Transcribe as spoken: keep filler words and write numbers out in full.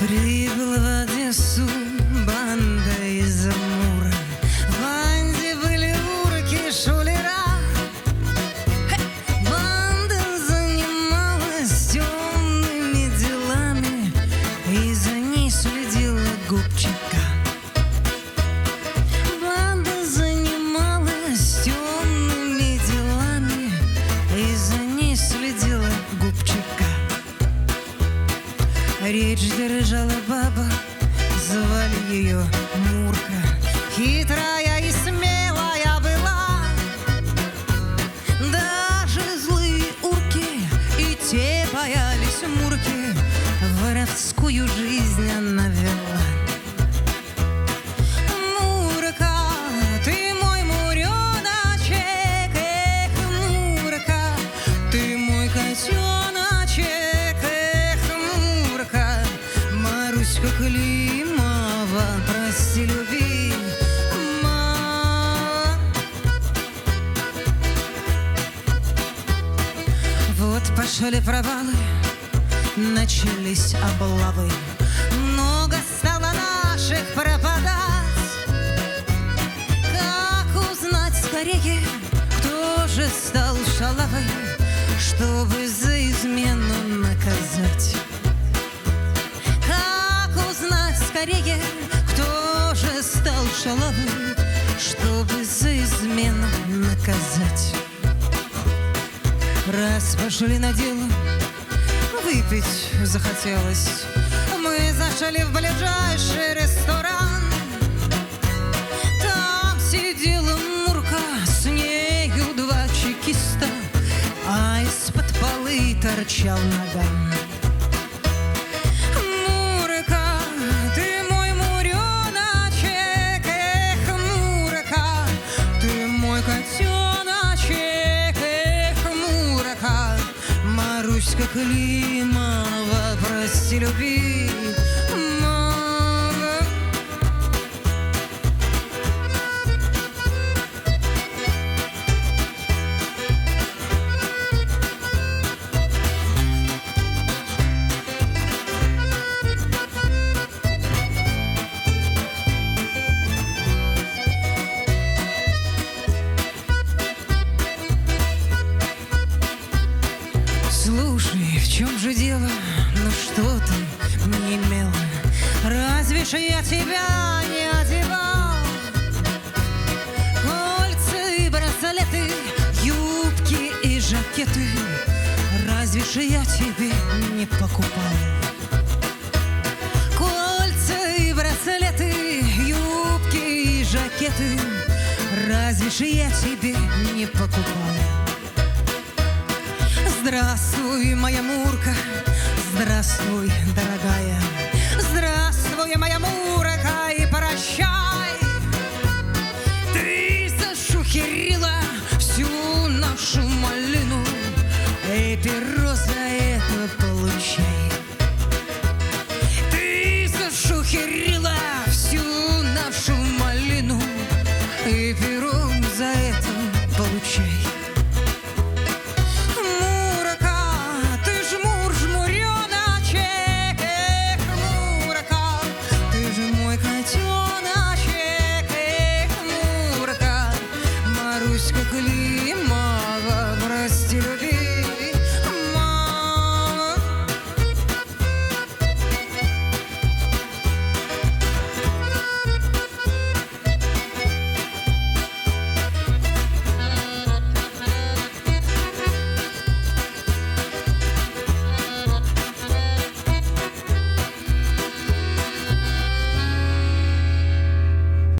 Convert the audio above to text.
Прибыл в Одессу банда из Амура. В банде были урки, шулера. Банда занималась темными делами, и за ней следила Губчика. Банда занималась темными делами, и за ней следила Губчика. Речь держала баба, звали ее Мурка. Хитрая и смелая была, даже злые урки и те боялись Мурки. Воровскую жизнь она вела. Мурка, ты мой муреночек, эх, Мурка, ты мой котеночек. Маруська Климова, прости, люби, ма. Вот пошли провалы, начались облавы. Много стало наших пропадать. Как узнать скорее, кто же стал шалавой, чтобы за измену наказать? Скорее, кто же стал шалавой, чтобы за измену наказать? Раз пошли на дело, выпить захотелось, мы зашли в ближайший ресторан. Там сидела Мурка, с нею два чекиста, а из-под полы торчал наган. Маруська Климова, прости, люби, мама. Слушай, в чем же дело? Ну что ты не имела? Разве ж я тебя не одевал? Кольца и браслеты, юбки и жакеты, разве ж я тебе не покупал? Кольца и браслеты, юбки и жакеты, разве ж я тебе не покупал? Здравствуй, моя Мурка, здравствуй, дорогая. Здравствуй, моя Мурка, и прощай. Ты зашухерила всю нашу малину, и перо за это получай. Ты зашухерила всю нашу малину, и перо за это получай. Маруська Климова, прости, люби.